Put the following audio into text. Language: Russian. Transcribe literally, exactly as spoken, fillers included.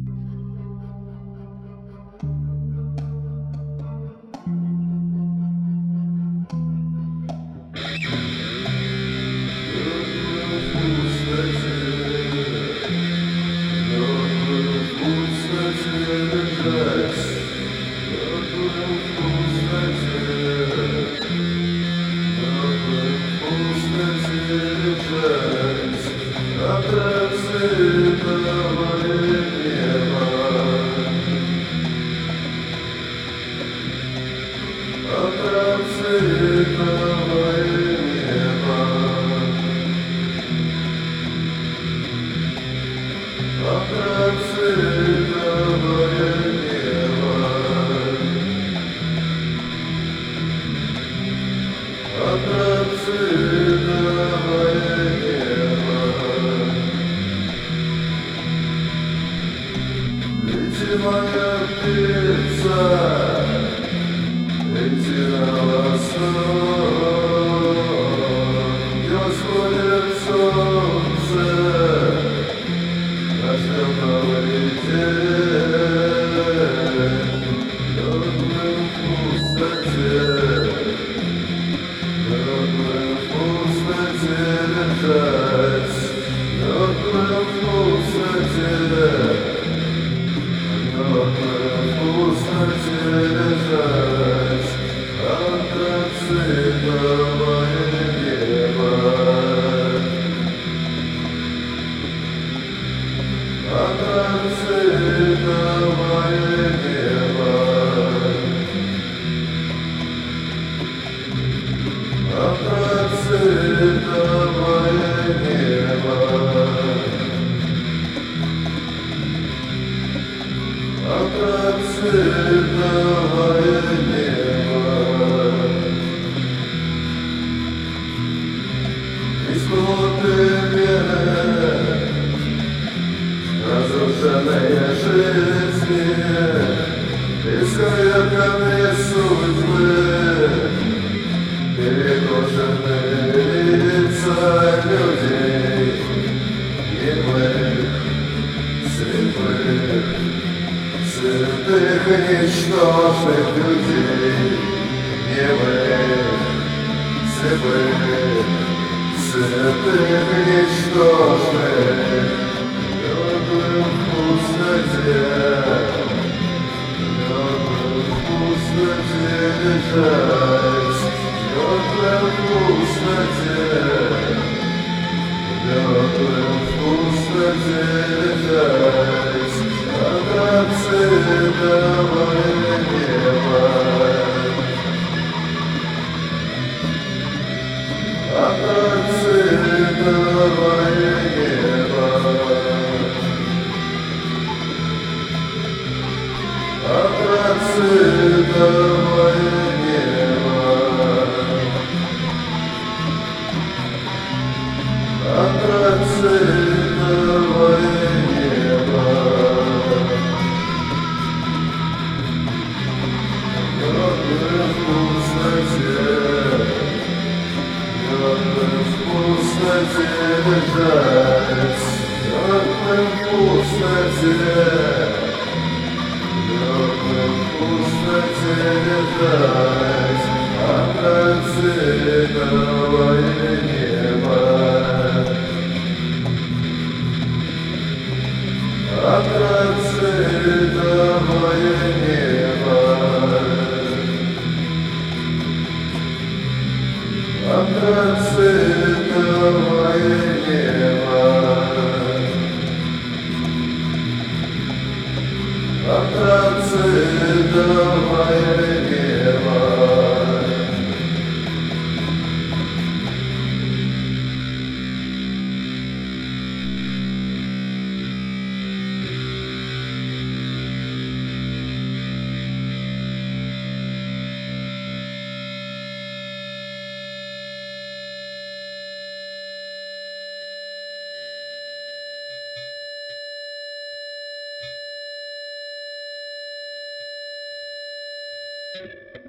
Моя птица, лети на восток, где восходит солнце, ждем новый день, мертвым в пустоте, мертвым в пустоте лежать, мертвым в пустоте. Пустоте лежать, антрацитовое небо, антрацитовое небо, антрацитовое небо. Антрацитовое небо, искупленные, разрушенные жизни, исковерканные судьбы, перекошенные лица людей, немых, слепых, святых и ничтожных людей, немых, слепых, святых и ничтожных, мертвым в пустоте, мертвым в пустоте лежать, мертвым в пустоте, мертвым в пустоте лежать. Антрацитовое небо, антрацитовое небо, антрацитовое небо, антрацитовое небо. Пустоте лежать, мертвым в пустоте, мертвым в пустоте лежать, антрацитовое небо, антрацитовое небо. Антрацитовое небо, антрацитовое небо, Thank you.